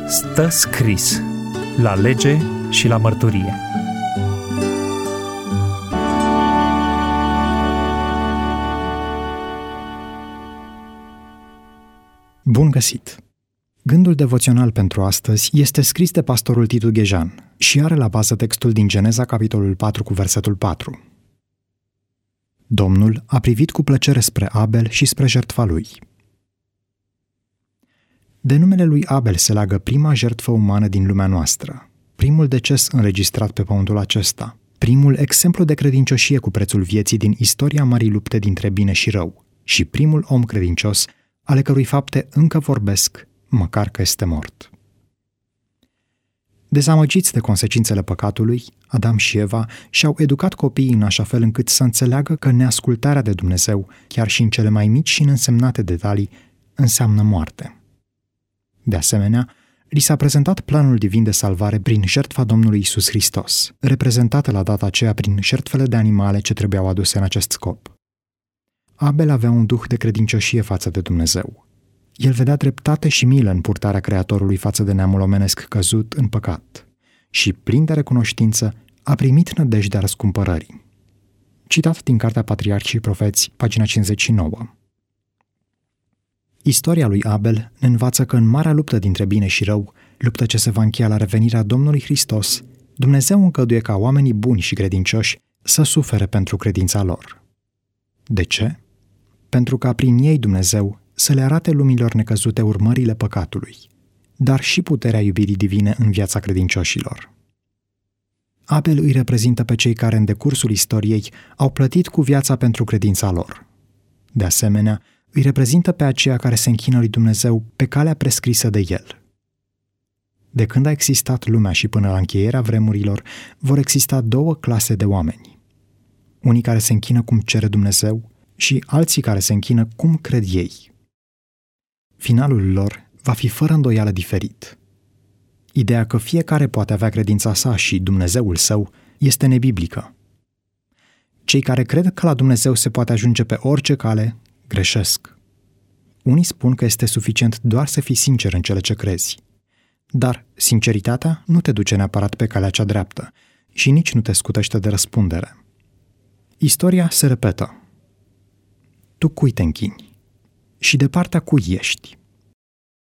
Stă scris la lege și la mărturie. Bun găsit! Gândul devoțional pentru astăzi este scris de pastorul Titu Ghejan și are la bază textul din Geneza, capitolul 4, cu versetul 4. Domnul a privit cu plăcere spre Abel și spre jertfa lui. De numele lui Abel se leagă prima jertfă umană din lumea noastră, primul deces înregistrat pe pământul acesta, primul exemplu de credincioșie cu prețul vieții din istoria marii lupte dintre bine și rău și primul om credincios ale cărui fapte încă vorbesc, măcar că este mort. Dezamăgiți de consecințele păcatului, Adam și Eva și-au educat copiii în așa fel încât să înțeleagă că neascultarea de Dumnezeu, chiar și în cele mai mici și neînsemnate detalii, înseamnă moarte. De asemenea, li s-a prezentat planul divin de salvare prin jertfa Domnului Iisus Hristos, reprezentată la data aceea prin jertfele de animale ce trebuiau aduse în acest scop. Abel avea un duh de credincioșie față de Dumnezeu. El vedea dreptate și milă în purtarea Creatorului față de neamul omenesc căzut în păcat și, plin de recunoștință, a primit nădejdea răscumpărării. Citat din Cartea Patriarhi și Profeți, pagina 59. Istoria lui Abel ne învață că în marea luptă dintre bine și rău, luptă ce se va încheia la revenirea Domnului Hristos, Dumnezeu încăduie ca oamenii buni și credincioși să sufere pentru credința lor. De ce? Pentru ca prin ei Dumnezeu să le arate lumilor necăzute urmările păcatului, dar și puterea iubirii divine în viața credincioșilor. Abel îi reprezintă pe cei care în decursul istoriei au plătit cu viața pentru credința lor. De asemenea, îi reprezintă pe aceia care se închină lui Dumnezeu pe calea prescrisă de El. De când a existat lumea și până la încheierea vremurilor, vor exista două clase de oameni. Unii care se închină cum cere Dumnezeu și alții care se închină cum cred ei. Finalul lor va fi fără îndoială diferit. Ideea că fiecare poate avea credința sa și Dumnezeul său este nebiblică. Cei care cred că la Dumnezeu se poate ajunge pe orice cale, greșesc. Unii spun că este suficient doar să fii sincer în cele ce crezi. Dar sinceritatea nu te duce neapărat pe calea cea dreaptă și nici nu te scutește de răspundere. Istoria se repetă. Tu cui te închini? Și de partea cui ești?